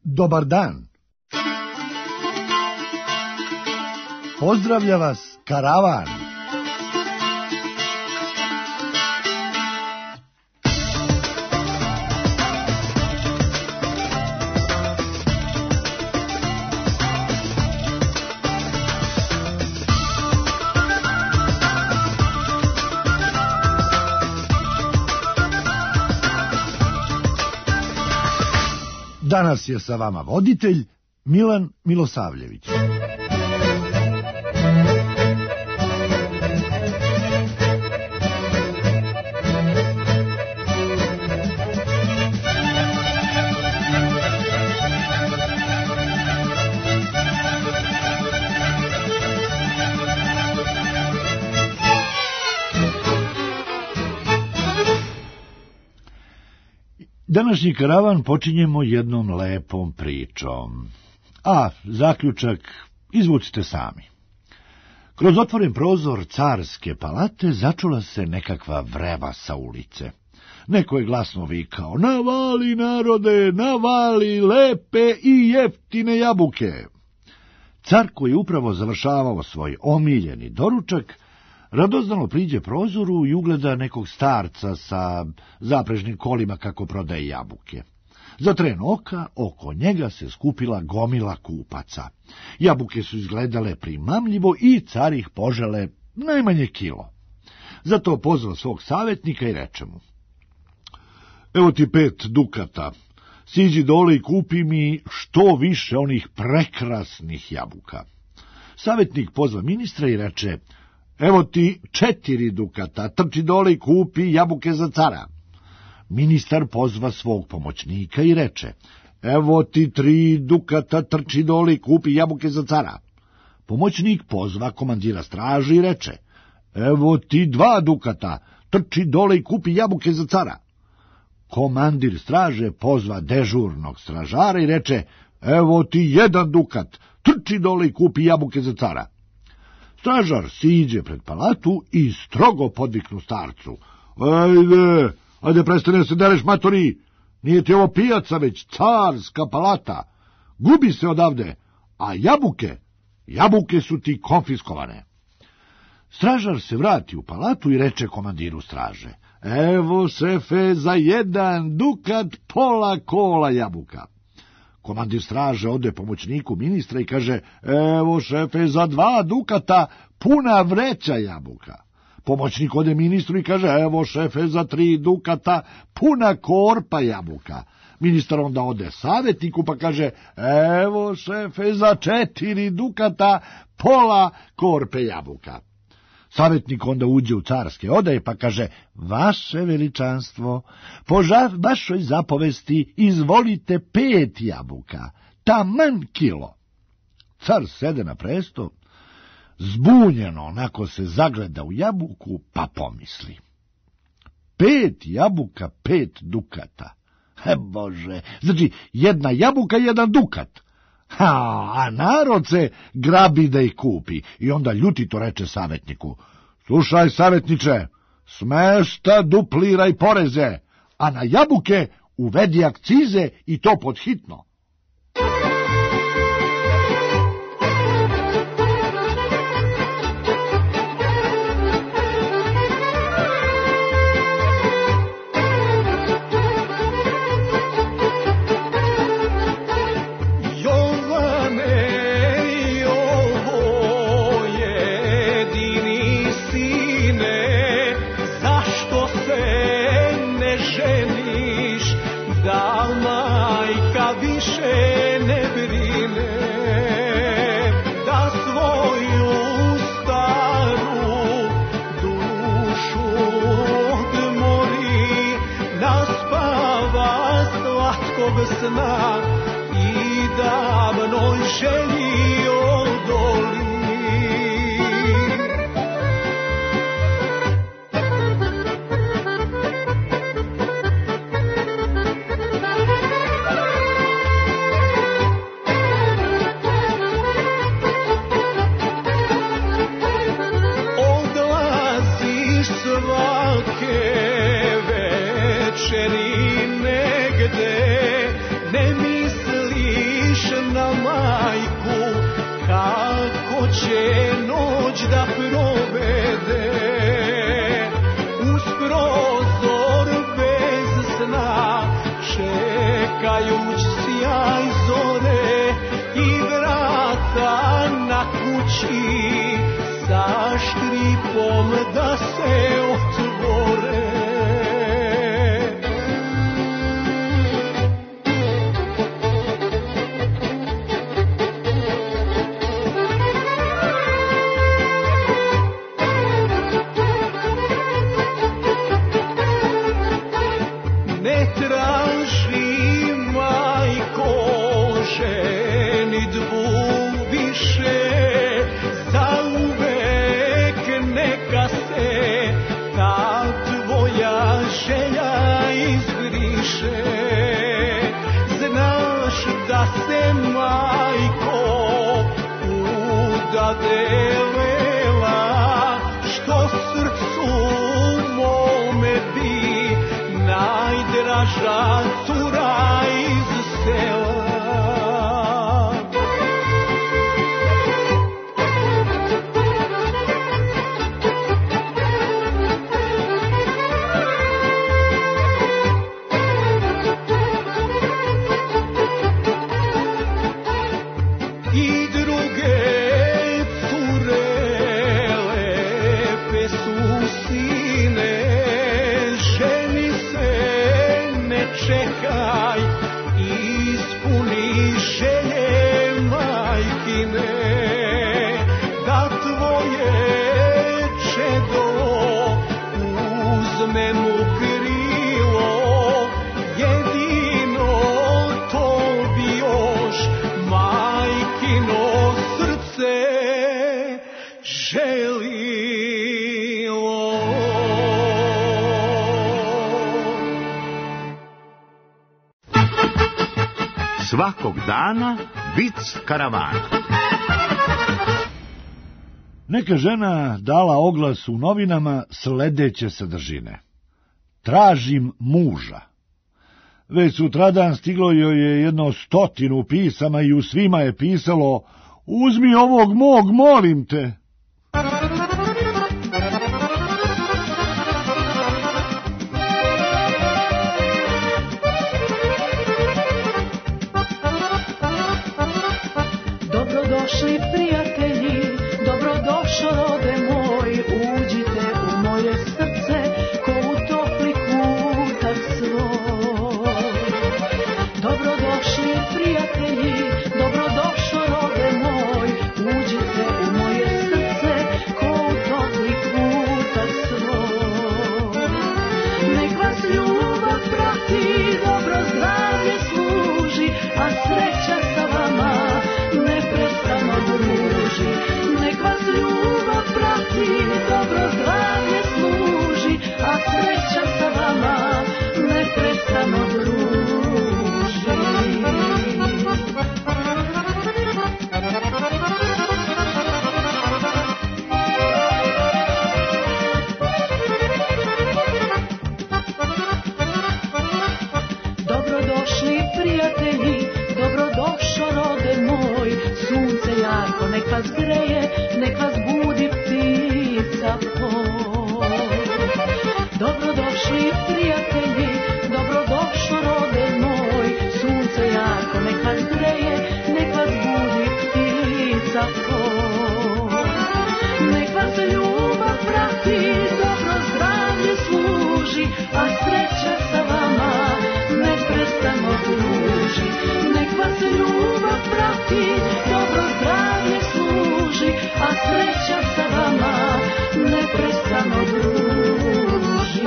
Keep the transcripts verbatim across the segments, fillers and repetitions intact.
Dobar dan. Pozdravlja vas karavan. Danas je sa vama voditelj Milan Milosavljević. Današnji karavan počinjemo jednom lepom pričom, a zaključak izvucite sami. Kroz otvoren prozor carske palate začula se nekakva vreba sa ulice. Neko je glasno vikao: "Navali, narode, navali lepe i jeftine jabuke!" Car, koji je upravo završavao svoj omiljeni doručak, radoznalo priđe prozoru i ugleda nekog starca sa zaprežnim kolima kako prodaje jabuke. Za tren oka oko njega se skupila gomila kupaca. Jabuke su izgledale primamljivo i car ih požele najmanje kilo. Zato pozvao svog savjetnika i reče mu: "Evo ti pet dukata, siđi dole i kupi mi što više onih prekrasnih jabuka." Savjetnik pozva ministra i reče: "Evo ti četiri dukata, trči dole i kupi jabuke za cara." Ministar pozva svog pomoćnika i reče: "Evo ti tri dukata, trči dole i kupi jabuke za cara." Pomoćnik pozva komandira straže i reče: "Evo ti dva dukata, trči dole i kupi jabuke za cara." Komandir straže pozva dežurnog stražara i reče: "Evo ti jedan dukat, trči dole i kupi jabuke za cara." Stražar siđe pred palatu i strogo podviknu starcu: "Ajde, ajde prestane da se dereš, matori, nije ti ovo pijaca, već carska palata. Gubi se odavde, a jabuke, jabuke su ti konfiskovane." Stražar se vrati u palatu i reče komandiru straže: "Evo, šefe, za jedan dukat pola kola jabuka." Komandir straže ode pomoćniku ministra i kaže: "Evo, šefe, za dva dukata puna vreća jabuka." Pomoćnik ode ministru i kaže: "Evo, šefe, za tri dukata puna korpa jabuka." Ministar onda ode savjetniku pa kaže: "Evo, šefe, za četiri dukata pola korpe jabuka." Savjetnik onda uđe u carske odaje pa kaže: "Vaše veličanstvo, po vašoj zapovesti izvolite pet jabuka, taman kilo." Car sede na presto, zbunjeno onako se zagleda u jabuku pa pomisli: Pet jabuka, pet dukata. He Bože, znači jedna jabuka, jedan dukat. Ha, a narod se grabi da ih kupi. I onda ljutito reče savjetniku: "Slušaj, savjetniče, smešta dupliraj poreze, a na jabuke uvedi akcize i to pod hitno." Sna i davnoj želji odoli. Odlaziš svake večeri negde, ne misli majku kako će noć da provede uz prozor bez sna, čekajuć sjaj zore i vrata na kući sa škripom da se otvore. Ne traži majko ženidbu više, zauvek neka se ta tvoja želja izbriše. Znaš da se majko udade lela, što srcu mome bi najdraža cura iz sela. I druge cure lepe su sine, ženi se ne čekaj, ispuni želje majkine, da tvoje čedo uzmem u krilo, jedino to bi još majkino srce želilo. Svakog dana vic karavana. Neka žena dala oglas u novinama sledeće sadržine: tražim muža. Već sutradan stiglo joj je jedno stotinu pisama i u svima je pisalo: uzmi ovog mog, molim te. Dobrodošli prijatelji, dobrodošao rode moj, uđite u moje srce ko u topli kutak svoj. Dobrodošli prijatelji, dobrodošao rode moj, uđite u moje srce ko u topli kutak svoj. Nek vas ljubav prati, dobro zdravlje služi, a sreća sa vama neprestano druži. Nek vas ljubav prati, dobro zdravlje služi, a sreća sa vama neprestano druži. Dobrodošli prijatelji, dobrodošao rode moj, sunce jarko nek vas greje, nek vas budi ptica poj. Dobrodošli prijatelji, dobrodošao rode moj, sunce jarko nek vas greje, nek vas budi ptica poj. Nek vas ljubav prati, dobro zdravlje služi, a sreća sa vama neprestano druži. Nek vas ljubav prati, dobro zdravlje služi, a sreća sa vama neprestano druži.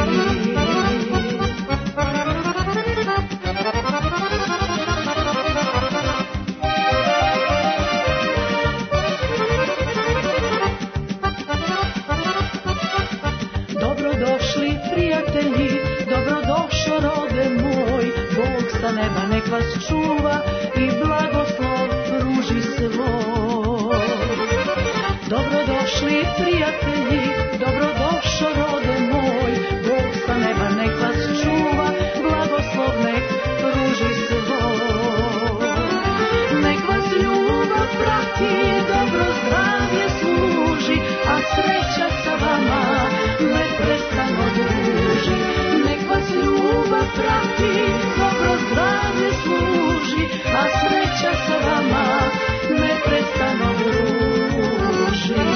ti dobro zdravlje služi, a sreća sa vama neprestano druži.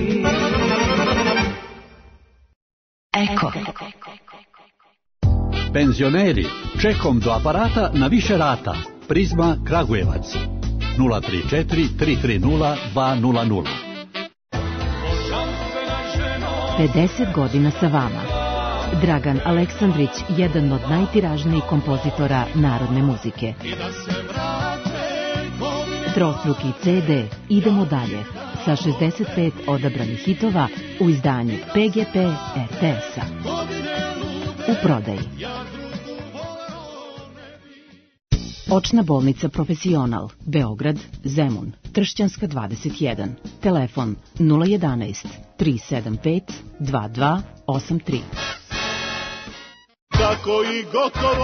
Eko. Penzioneri, čekom do aparata na više rata. Prizma Kragujevac. nula tri četiri tri tri nula dva nula nula. pedeset godina sa vama. Dragan Aleksandrić, jedan od najtiražnijih kompozitora narodne muzike. Trostruki ce de Idemo dalje sa šezdeset pet odabranih hitova u izdanju pe ge pe er te es-a. U prodaji. Očna bolnica Profesional, Beograd, Zemun, Tršćanska dvadeset jedan. Telefon nula jedanaest tri sedam pet dva dva osam tri. Tako i gotovo.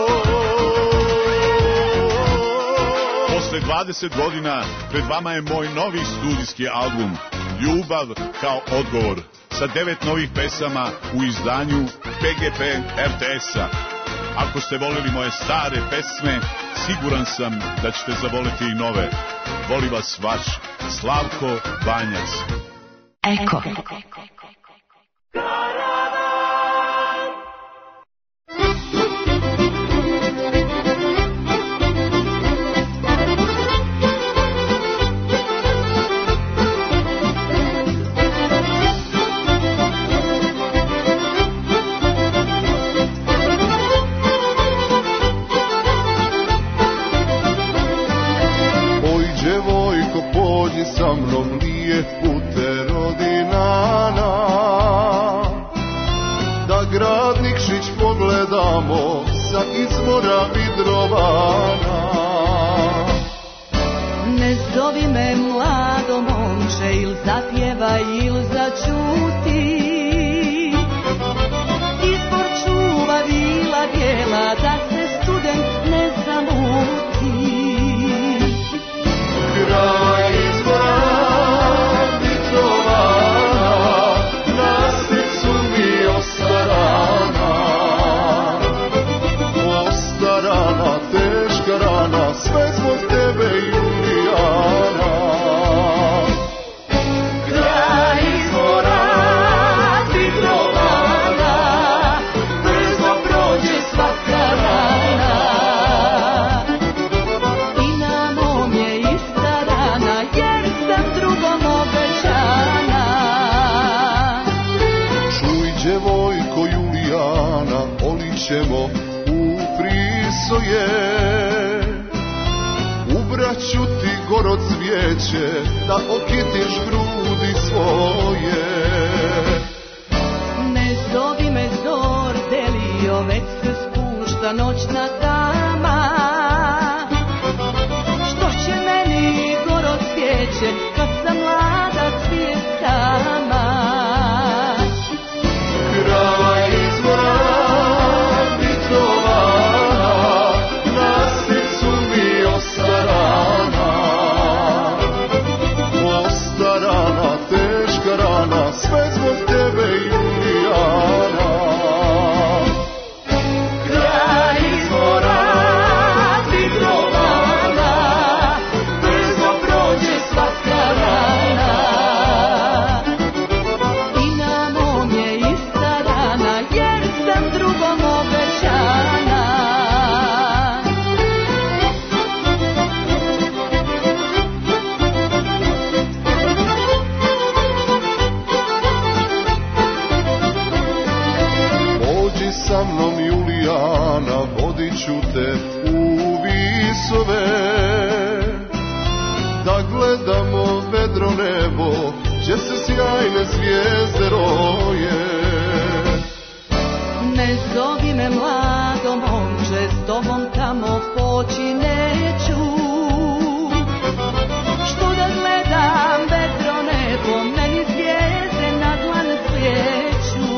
Posle dvadeset godina pred vama je moj novi studijski album Ljubav kao odgovor sa devet novih pesama u izdanju pe ge pe er te es-a. Ako ste volili moje stare pesme, siguran sam da ćete zavoliti i nove. Voli vas vaš Slavko Banjac. Eko. Sa mnom lijepu te rodinana, da grad Nikšić pogledamo sa izvora Vidrovana. Ne zovi me mlado momče, il zapjevaj il začuti, izbor čuva vila bijela, da se student ne zamuti. Kraj sve zbog tebe, Julijana. Kraj izvora Vidrovana, brzo prođe svaka rana. I na mom je ista rana, jer sam drugom obećana. Čuj, djevojko Julijana, olićemo u Prisoje. Ubraću ti goro cvijeće, da okitiš grudi svoje. Ne zovi me zor delio, već se spušta noćna tama. Što će meni goro cvijeće, kad sam mlada cvijet sama. Kraj izvora Vidrovana, na srcu mi ostarana. Ostarana, teška rana, sve zbog tebe, Julijana. Kraj izvora Vidrovana, brzo prođe svaka rana. I na mom je ista rana, jer sam drugom obećana. Pođi sa mnom, Julijana, vodit ću te u visove, da gledamo vedro nebo, gdje se sjajne zvijezde roje. Ne zovi me mlado momče, s tobom tamo poći neću. Što da gledam vedro nebo, meni zvijezde na dlan svijeću.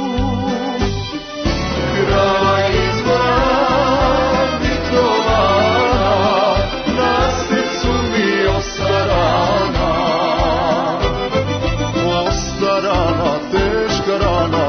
Kraj izvora Vidrovana, na srcu mi ostarana. Ostarana, teška rana,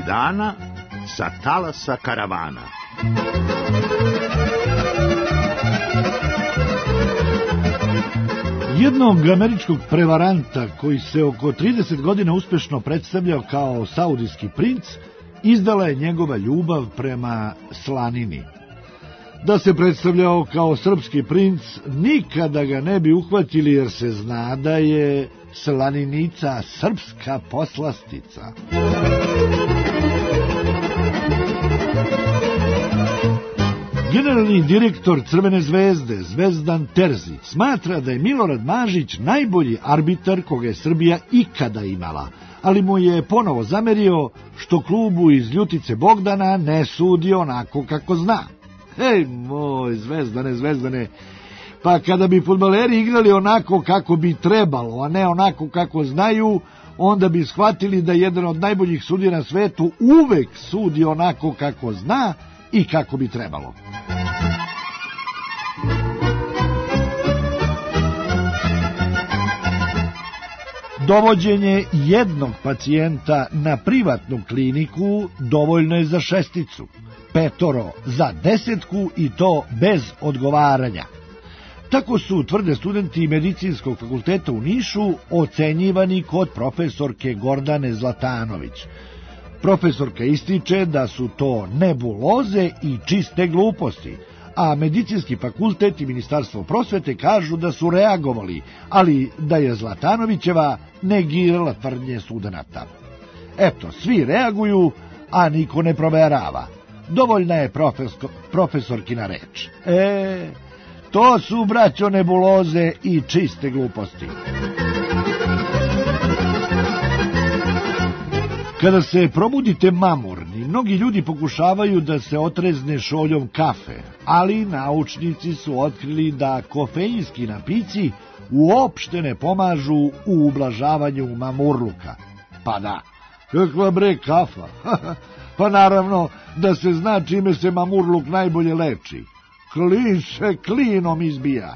dana sa talasa karavana. Jednog američkog prevaranta koji se oko trideset godina uspešno predstavljao kao saudijski princ, izdala je njegova ljubav prema slanini. Da se predstavljao kao srpski princ, nikada ga ne bi uhvatili jer se zna da je slaninica srpska poslastica. Generalni direktor Crvene zvezde, Zvezdan Terzić, smatra da je Milorad Mažić najbolji arbitar koga je Srbija ikada imala, ali mu je ponovo zamerio što klubu iz Ljutice Bogdana ne sudi onako kako zna. Hej, moj Zvezdane, Zvezdane, pa kada bi fudbaleri igrali onako kako bi trebalo, a ne onako kako znaju, onda bi shvatili da jedan od najboljih sudija na svetu uvek sudi onako kako zna i kako bi trebalo. Dovođenje jednog pacijenta na privatnu kliniku dovoljno je za šesticu, petoro za desetku i to bez odgovaranja. Tako su, tvrde studenti Medicinskog fakulteta u Nišu, ocenjivani kod profesorke Gordane Zlatanović. Profesorka ističe da su to nebuloze i čiste gluposti, a Medicinski fakultet i Ministarstvo prosvete kažu da su reagovali, ali da je Zlatanovićeva negirala tvrdnje studenata. Eto, svi reaguju, a niko ne proverava. Dovoljna je profesko, profesorkina reč. E, to su, braćo, nebuloze i čiste gluposti. Kada se probudite mamurni, mnogi ljudi pokušavaju da se otrezne šoljom kafe, ali naučnici su otkrili da kofeinski napici uopšte ne pomažu u ublažavanju mamurluka. Pa da, kakva bre kafa? Pa naravno da se zna čime se mamurluk najbolje leči. Klin se klinom izbija.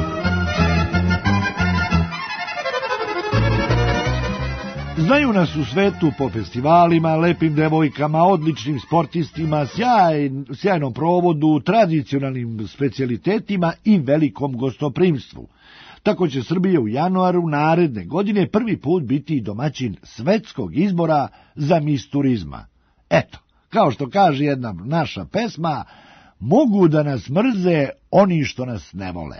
Znaju nas u svetu po festivalima, lepim devojkama, odličnim sportistima, sjaj, sjajnom provodu, tradicionalnim specijalitetima i velikom gostoprimstvu. Tako će Srbija u januaru naredne godine prvi put biti domaćin svetskog izbora za mis turizma. Eto, kao što kaže jedna naša pesma, mogu da nas mrze oni što nas ne vole.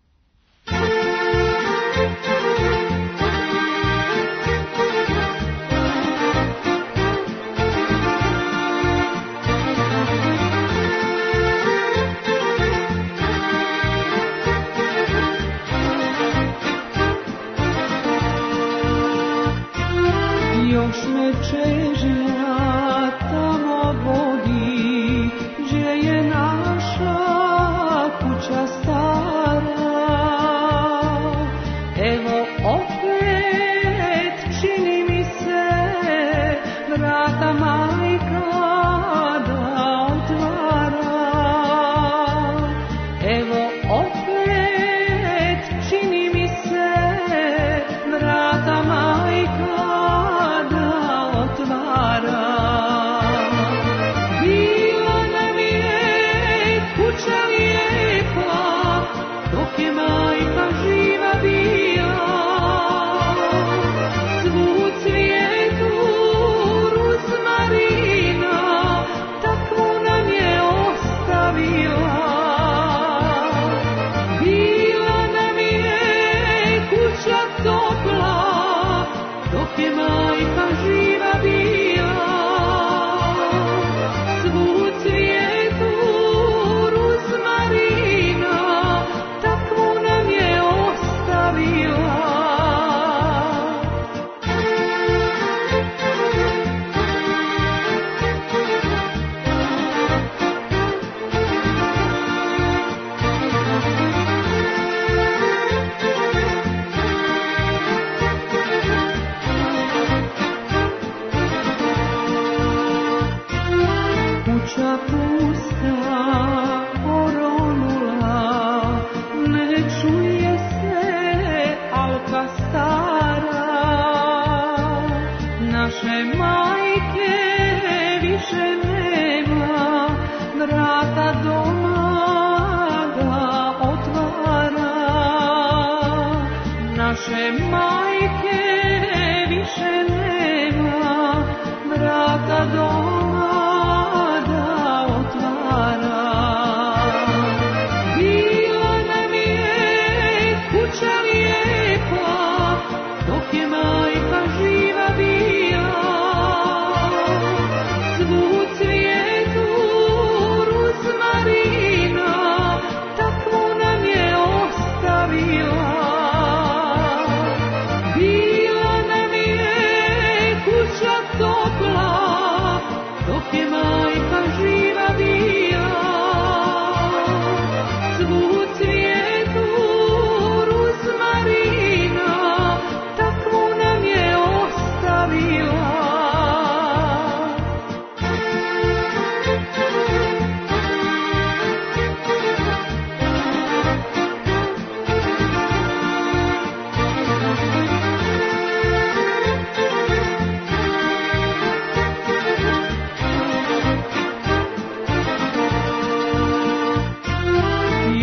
Još me čežnja tamo vodi, gdje je naša kuća stara. Evo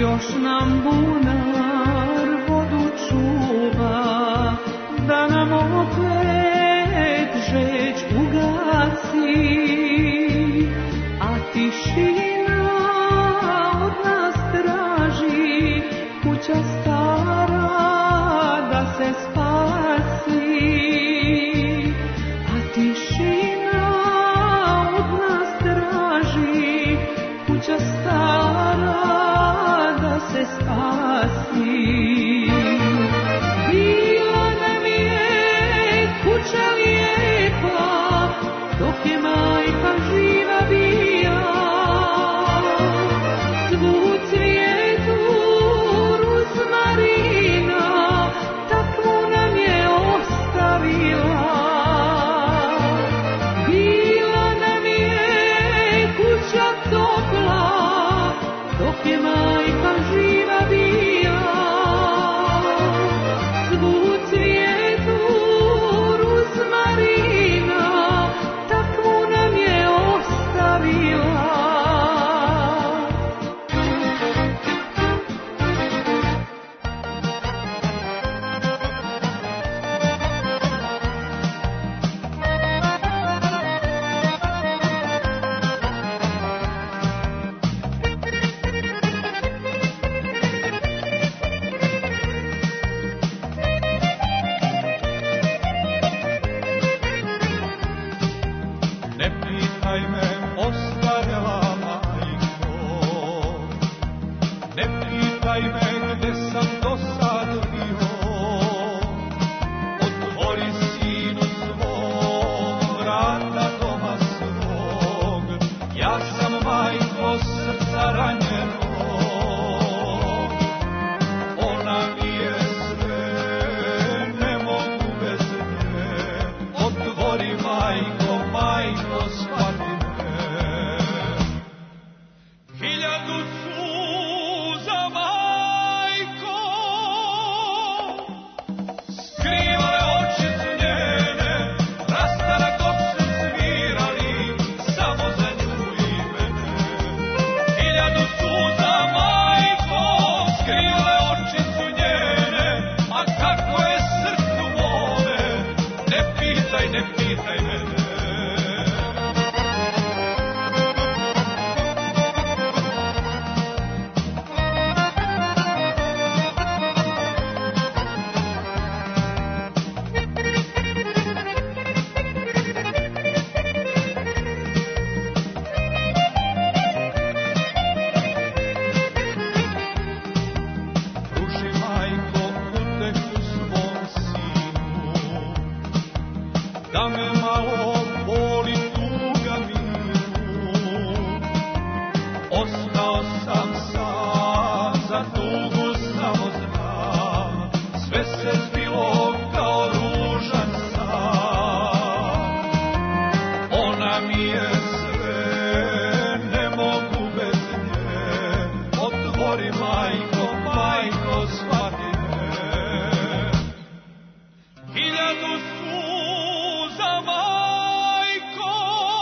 još nam bunar vodu čuva, da nam opet žeć ugasi, a tišina od nas traži, kuća stara da se spasi, a tišina od nas traži, kuća stara da se spasi. Bila nam je kuća lijepa, dok je majka živa bila, svu cvijetu ruzmarina, takvu nam je ostavila. Bila nam je kuća topla, dok je majka živa bila, svu cvijetu ruzmarina, takvu nam je ostavila. Ne pitaj me, ostarjela majko, ne pitaj me gde sam do sad bio. Otvori sinu svom vrata doma svog, ja sam majko srca ranjeno. Ona mi je sve, ne mogu bez nje. Otvori majko, majko, shvati me. Hiljadu suza, majko, skrivale oči su njene, rastara dok su svirali, samo za nju i mene. Hiljadu suza, majko, skrivale oči su njene, a kako je srcu mome, ne pitaj, ne pitaj mene. Pruži majko utehu svom sinu, da me malo boli tuga miru. Ostao sam sam, za tugu samo znam, sve se zbilo kao ružan san. Ona mi je sve, ne mogu bez nje. Otvori majko, majko, shvati me. Hiljadu suza, majko,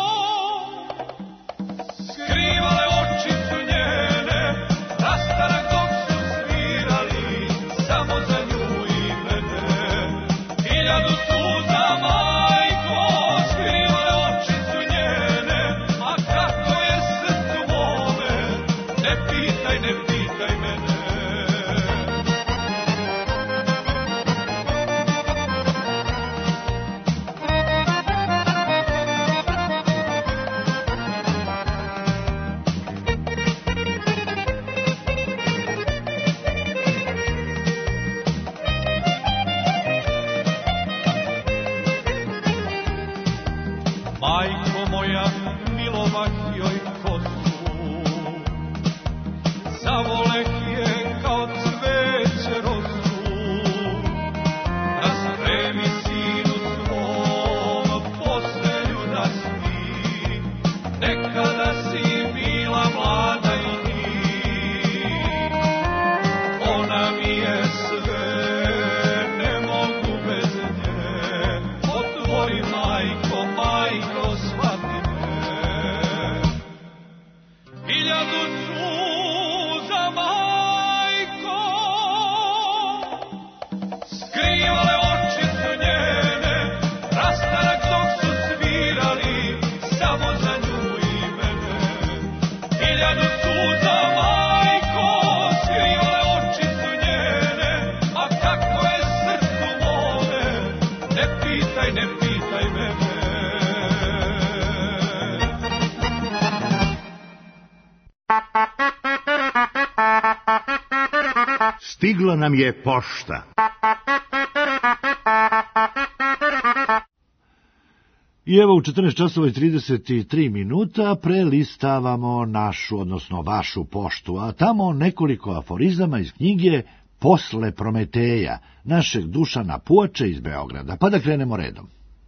skrivale oči su njene, rastara dok su svirali, samo za nju i mene. Hiljadu suza, majko, skrivale oči su njene, a kako je srcu mome, ne pitaj, ne pitaj mene. Stigla nam je pošta. I evo u četrnaest časova i trideset tri minuta prelistavamo našu, odnosno vašu poštu, a tamo nekoliko aforizama iz knjige Posle Prometeja, našeg Dušana Puača iz Beograda. Pa da krenemo redom.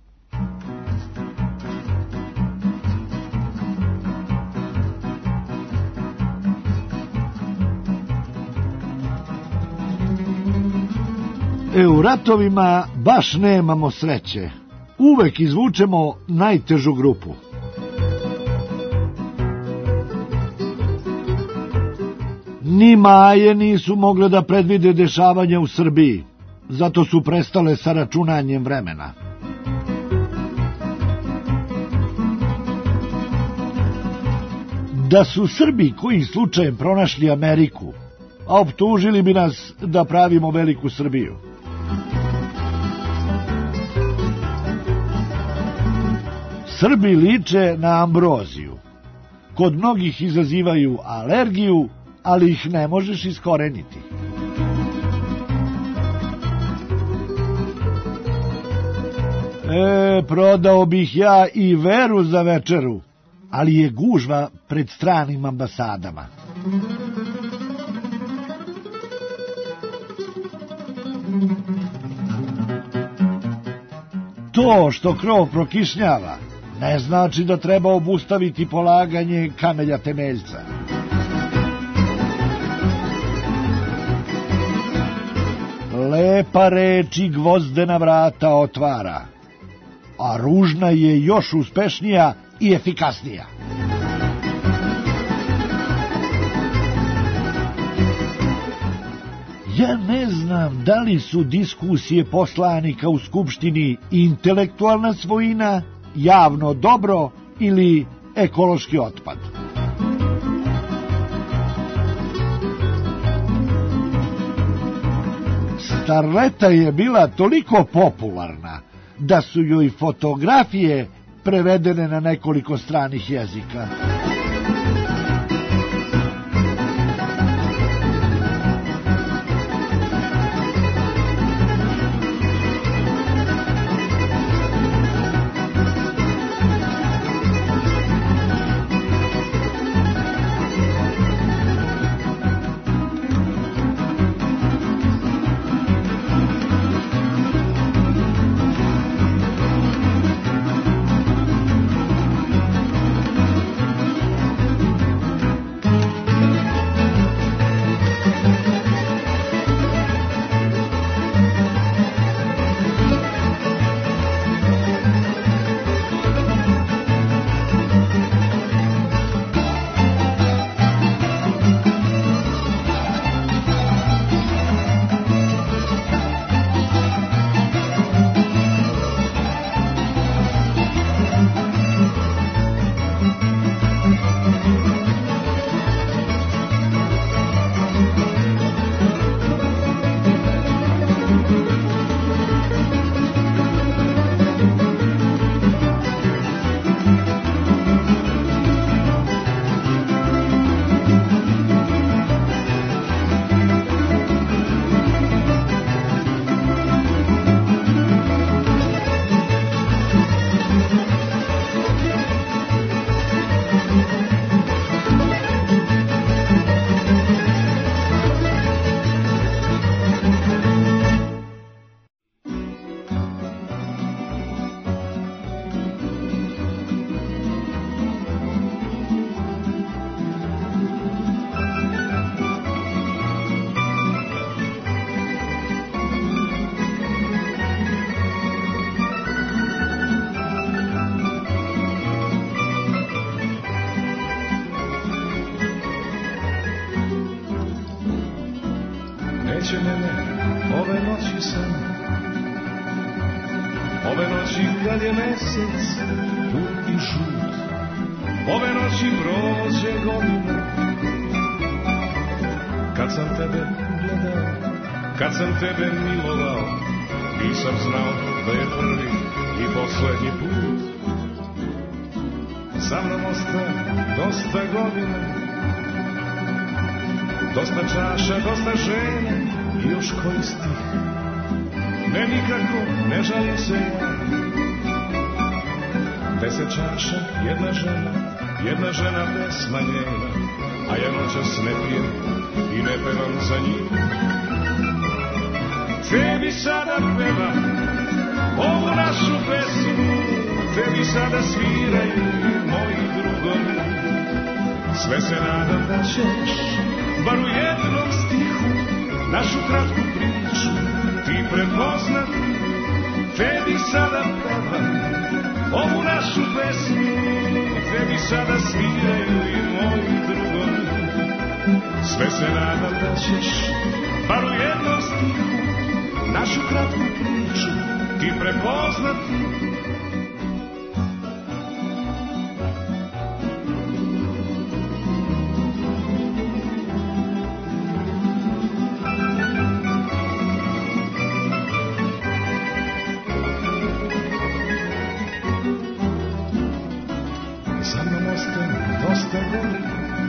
E, u ratovima baš nemamo sreće. Uvek izvučemo najtežu grupu. Ni Maje nisu mogle da predvide dešavanja u Srbiji, zato su prestale sa računanjem vremena. Da su Srbi kojim slučajem pronašli Ameriku, a optužili bi nas da pravimo veliku Srbiju. Srbi liče na ambroziju. Kod mnogih izazivaju alergiju, ali ih ne možeš iskoreniti. E, prodao bih ja i veru za večeru, ali je gužva pred stranim ambasadama. To što krov prokišnjava ne znači da treba obustaviti polaganje kamelja temeljca. Lepa reč i gvozdena vrata otvara, a ružna je još uspešnija i efikasnija. Ja ne znam da li su diskusije poslanika u Skupštini intelektualna svojina, javno dobro ili ekološki otpad. Starleta je bila toliko popularna da su joj fotografije prevedene na nekoliko stranih jezika. Ove noći kad je mesec put i žut, ove noći prođe godina. Kad sam tebe gledao, kad sam tebe milovao, nisam znao da je prvi i poslednji put. Za mnom ostaje dosta godina, Dosta čaša, dosta žena i još koji stih. Ne nikako, ne žalim se ja. Deset čaša, jedna žena, jedna žena pesma njena, a ja noćas ne pijem i ne pevam za njim. Tebi sada pevam ovu našu pesmu, tebi sada sviraju moji drugovi. Sve se nadam da ćeš, bar u jednom stihu, našu kratku priču ti prepoznati. Tebi sada pevam ovu našu pesmu, tebi sada sviraju i moji drugovi. Sve se nadam da ćeš, bar u jednom stihu, našu kratku priču ti prepoznati. Za mnom ostaje dosta gori,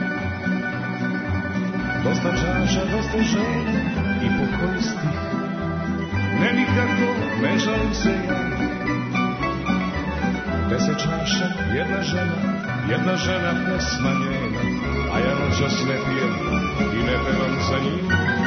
dosta čaša, dosta žena i po koji stih. Ne nikako, ne žalim se ja. Deset čaša, jedna žena, jedna žena pesma njena, a ja noćas ne pijem i ne pevam za njim.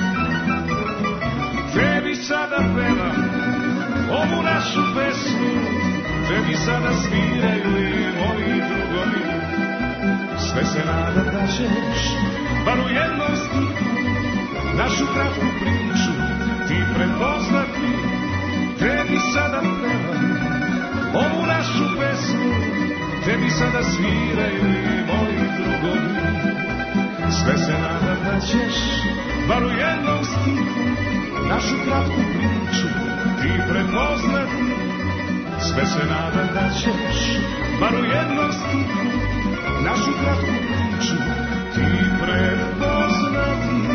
Tebi sada pevam ovu našu pesmu, tebi sada sviraju i moji drugovi. Sve se nadam da ćeš, bar u jednom stihu, našu kratku priču ti prepoznati. Tebi sada pevam ovu našu pesmu, tebi sada sviraju i moji drugovi. Sve se nadam da ćeš, bar u jednom stihu, našu kratku priču ti prepoznati. Sve se nadam da ćeš, bar u jednom stihu, našu kratku priču ti prepoznati.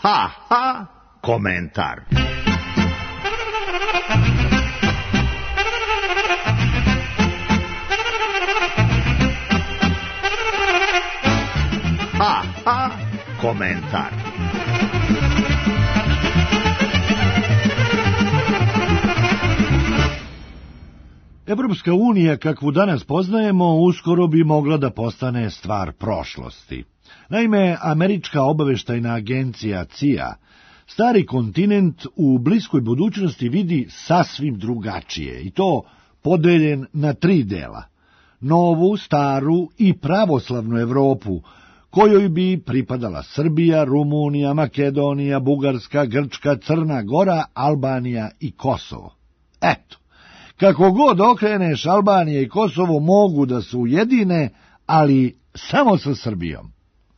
Ha, ha, komentar. Ha, ha, komentar. Evropska unija, kakvu danas poznajemo, uskoro bi mogla da postane stvar prošlosti. Naime, Američka obaveštajna agencija C I A stari kontinent u bliskoj budućnosti vidi sasvim drugačije, i to podeljen na tri dela: novu, staru i pravoslavnu Evropu, kojoj bi pripadala Srbija, Rumunija, Makedonija, Bugarska, Grčka, Crna Gora, Albanija i Kosovo. Eto, kako god okreneš, Albanija i Kosovo mogu da se ujedine, ali samo sa Srbijom.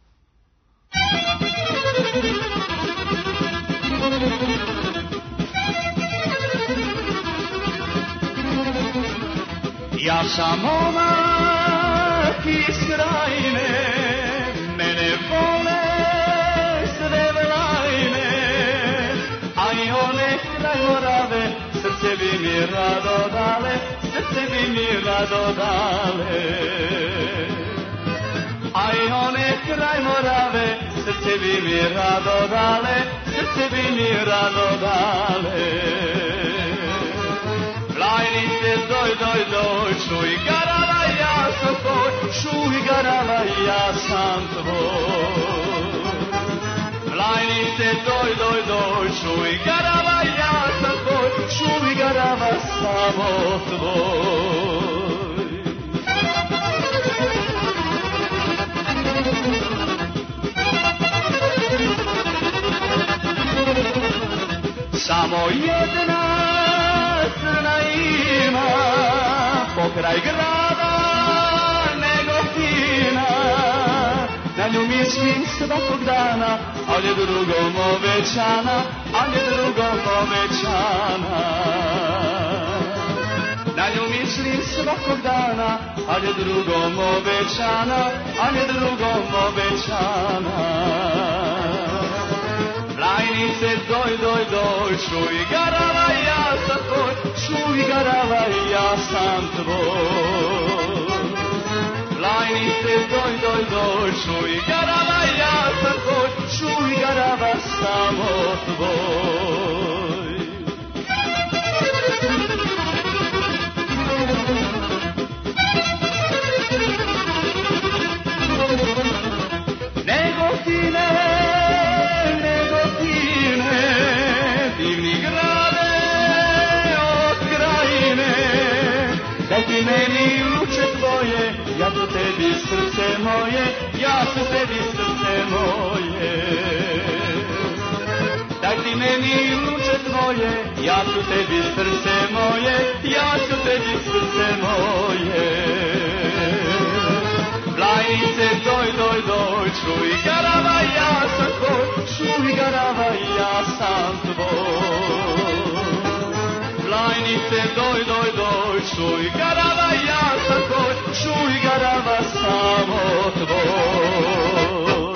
Ja sam momak iz krajine, mene vole sve vlajne, a i one kraj Morave, srce bi mi rado dale, srce bi mi rado dale. A i one kraj Morave, srce bi mi rado dale, srce bi mi rado dale. Vlajnice, doj, doj, doj, čuj garava, ja sam tvoj, čuj garava, ja sam tvoj. Vlajnice, doj, doj, doj, čuj garava, ja sam tvoj, čuj garava, samo tvoj. Samo jedna crna ima pokraj grada Negotina, na nju mislim svakog dana, ali je drugom obećana, ali je drugom obećana. Na nju mislim svakog dana, ali je drugom obećana, ali je drugom obećana. Vlajnice, doj, doj, doj, čuj garava, ja sam tvoj, čuj garava, ja sam tvoj. Vlajnice, doj, doj, doj, čuj garava, ja sam tvoj, čuj garava, samo tvoj. Negotine, daj ti meni luče tvoje, ja ću tebi srce moje, ja ću tebi srce moje. Daj ti meni luče tvoje, ja ću tebi srce moje, ja ću tebi srce moje. Vlajnice, doj, doj, doj, čuj garava, ja sam tvoj, čuj garava, ja sam tvoj. Vlajnice, doj, doj, doj, čuj garava, ja sam tvoj, čuj garava, samo tvoj.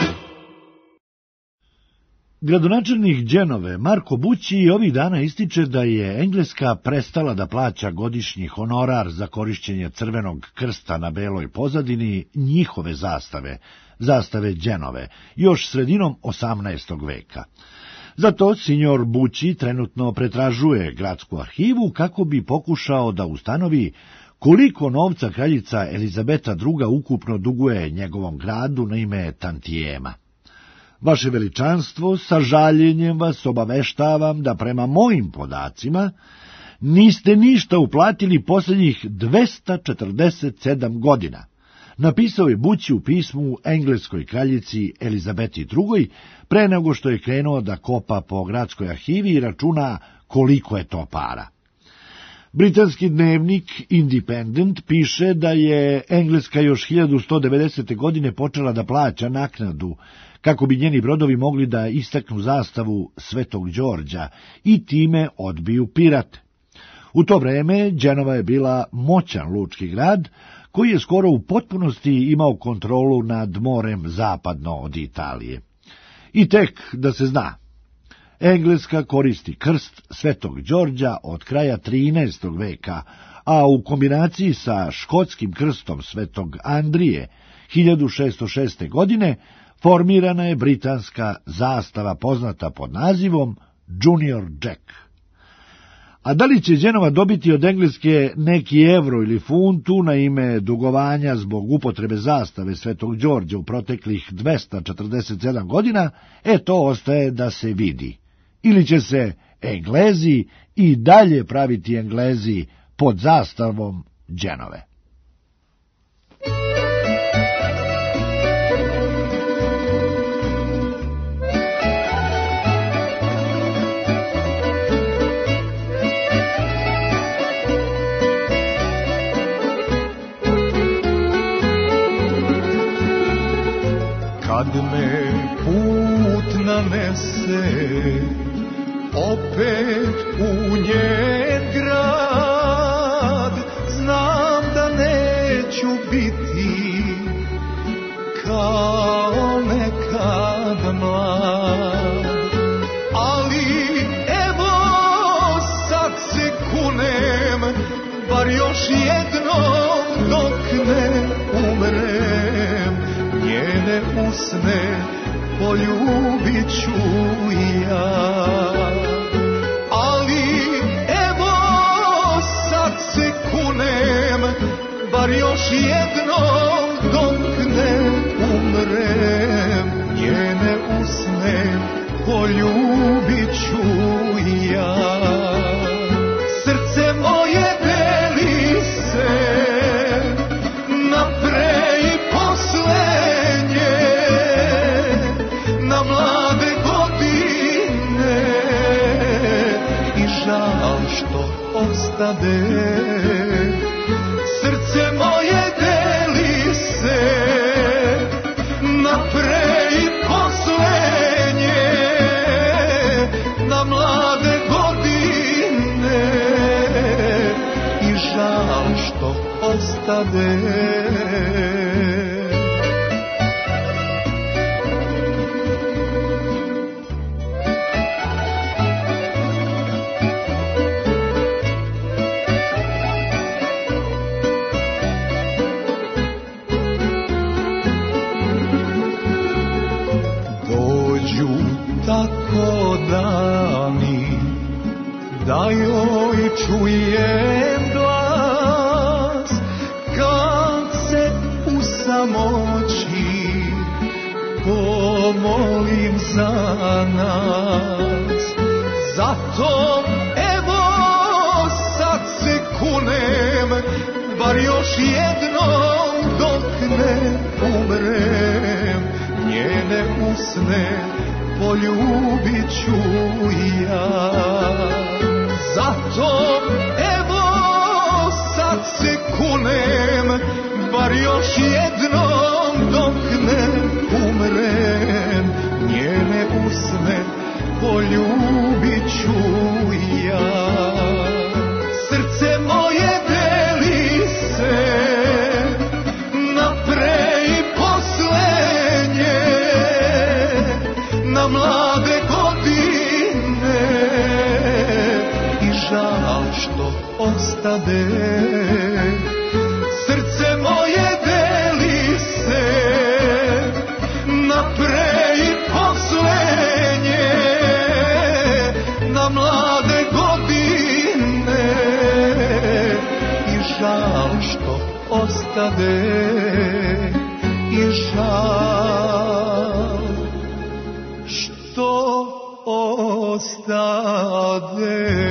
Gradonačelnik Đenove, Marko Bući, ovih dana ističe da je Engleska prestala da plaća godišnji honorar za korišćenje Crvenog krsta na beloj pozadini njihove zastave, zastave Đenove, još sredinom osamnaestog veka. Zato signor Bući trenutno pretražuje gradsku arhivu kako bi pokušao da ustanovi koliko novca kraljica Elizabeta druga ukupno duguje njegovom gradu na ime tantijema. Vaše veličanstvo, sa žaljenjem vas obaveštavam da prema mojim podacima niste ništa uplatili posljednjih dvesta četrdeset sedam godina, napisao je Bući u pismu engleskoj kraljici Elizabeti drugoj pre nego što je krenuo da kopa po gradskoj arhivi i računa koliko je to para. Britanski dnevnik Independent piše da je Engleska još hiljadu sto devedesete. godine počela da plaća naknadu kako bi njeni brodovi mogli da istaknu zastavu Svetog Đorđa i time odbiju pirate. U to vreme Đenova je bila moćan lučki grad koji je skoro u potpunosti imao kontrolu nad morem zapadno od Italije. I tek da se zna, Engleska koristi krst Svetog Đorđa od kraja trinaestog veka, a u kombinaciji sa škotskim krstom Svetog Andrije hiljadu šessto šeste. godine formirana je britanska zastava poznata pod nazivom Junior Jack. A da li će Đenova dobiti od Engleske neki evro ili funtu na ime dugovanja zbog upotrebe zastave Svetog Đorđa u proteklih dvesta četrdeset sedam godina, e to ostaje da se vidi. Ili će se Englezi i dalje praviti Englezi pod zastavom Đenove. Kad me put nanese opet u njen grad, znam da neću biti kao nekad mlad, ali evo sad se kunem, bar još jednom dok ne umrem, njene usne poljubit ću ja. Ali evo sad se kunem, bar još jednom dok ne umrem, njene usne poljubit ću ja. Srce moje deli se na pre i posle, na mlade godine, i žal što ostade. Srce moje deli se na pre i poslenje, na mlade godine, i žal što ostade. Tako dani da joj čujem glas, kad se u samoći pomolim za nas. Zato evo sad se kunem, bar još jednom dok ne umrem, njene usne poljubit ću ja. Zato evo sad se kunem, bar još jednom dok ne umrem, njene usne poljubit ću ja. Srce moje deli se na pre i poslenje, na mlade godine, i žal što ostade. Srce moje deli se na pre i poslenje, na mlade godine, i žal što ostade, i žal što ostade.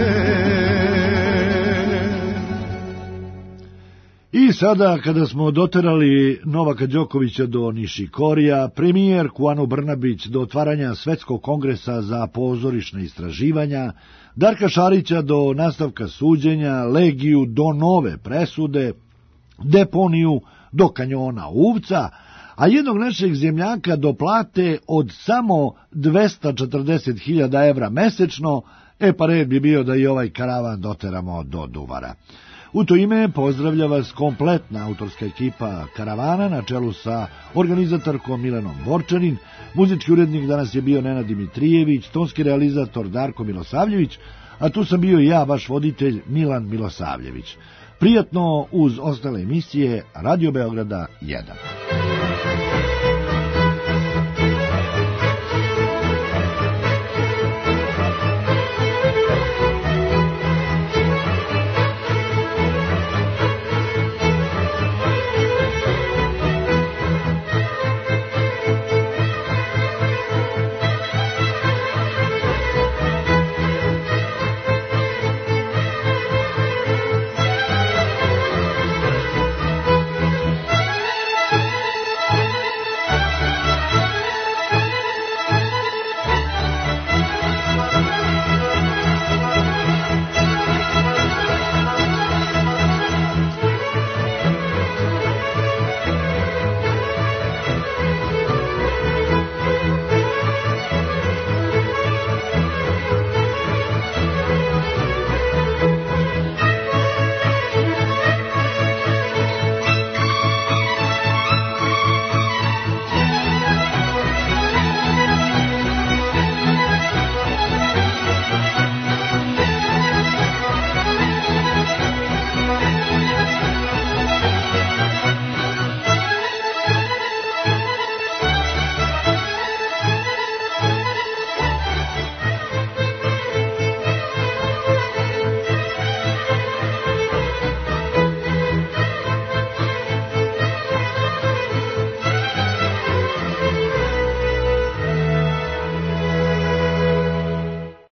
I sada, kada smo doterali Novaka Đokovića do Nišikorija, premijerku Anu Brnabić do otvaranja Svetskog kongresa za pozorišna istraživanja, Darka Šarića do nastavka suđenja, Legiju do nove presude, Deponiju do kanjona Uvca, a jednog našeg zemljaka do plate od samo dvesta četrdeset hiljada evra mesečno, E pa red bi bio da i ovaj karavan doteramo do Duvara. U to ime pozdravlja vas kompletna autorska ekipa karavana na čelu sa organizatorkom Milanom Borčanin, muzički urednik danas je bio Nenad Dimitrijević, tonski realizator Darko Milosavljević, a tu sam bio i ja, vaš voditelj Milan Milosavljević. Prijatno uz ostale emisije Radio Beograda jedan.